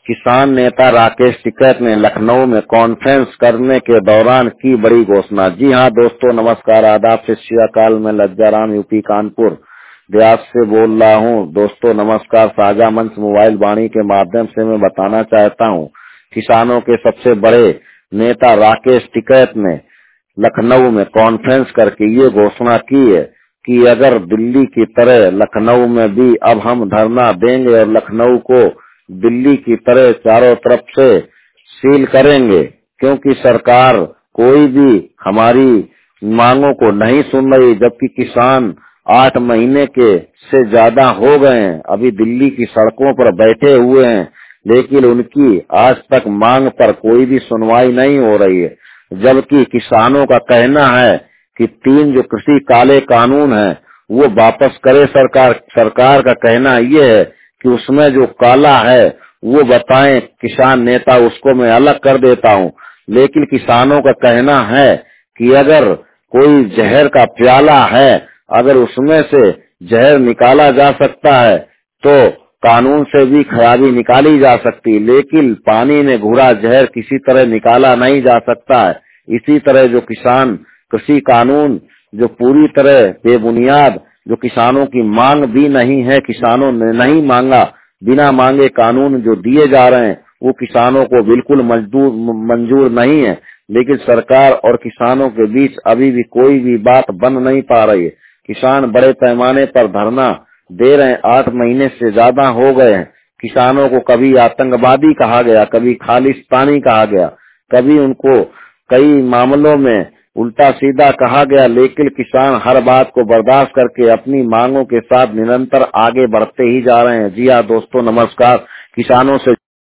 किसान नेता राकेश टिकैत ने लखनऊ में कॉन्फ्रेंस करने के दौरान की बड़ी घोषणा। जी हां दोस्तों, नमस्कार, आदाब, सत श्री अकाल। मैं लज्जाराम यूपी कानपुर देहात से बोल रहा हूं। दोस्तों नमस्कार। साझा मंच मोबाइल वाणी के माध्यम से मैं बताना चाहता हूं, किसानों के सबसे बड़े नेता राकेश टिकैत ने लखनऊ में कॉन्फ्रेंस करके ये घोषणा की है कि अगर दिल्ली की तरह लखनऊ में भी अब हम धरना देंगे और लखनऊ को दिल्ली की तरह चारों तरफ से सील करेंगे, क्योंकि सरकार कोई भी हमारी मांगों को नहीं सुन रही। जबकि किसान 8 महीने के से ज्यादा हो गए हैं, अभी दिल्ली की सड़कों पर बैठे हुए हैं, लेकिन उनकी आज तक मांग पर कोई भी सुनवाई नहीं हो रही है। जबकि किसानों का कहना है कि 3 जो कृषि काले कानून हैं वो वापस करे सरकार। सरकार का कहना ये है कि उसमें जो काला है वो बताएं किसान नेता, उसको मैं अलग कर देता हूं। लेकिन किसानों का कहना है कि अगर कोई जहर का प्याला है, अगर उसमें से जहर निकाला जा सकता है तो कानून से भी खराबी निकाली जा सकती है, लेकिन पानी में घुला जहर किसी तरह निकाला नहीं जा सकता है। इसी तरह जो किसान कृषि कानून जो पूरी तरह बेबुनियाद, जो किसानों की मांग भी नहीं है, किसानों ने नहीं मांगा, बिना मांगे कानून जो दिए जा रहे हैं वो किसानों को बिल्कुल मंजूर नहीं है। लेकिन सरकार और किसानों के बीच अभी भी कोई भी बात बन नहीं पा रही है। किसान बड़े पैमाने पर धरना दे रहे हैं, 8 महीने से ज्यादा हो गए हैं। किसानों को कभी आतंकवादी कहा गया, कभी खालिस्तानी कहा गया, कभी उनको कई मामलों में उल्टा सीधा कहा गया, लेकिन किसान हर बात को बर्दाश्त करके अपनी मांगों के साथ निरंतर आगे बढ़ते ही जा रहे हैं। जी हाँ दोस्तों, नमस्कार। किसानों से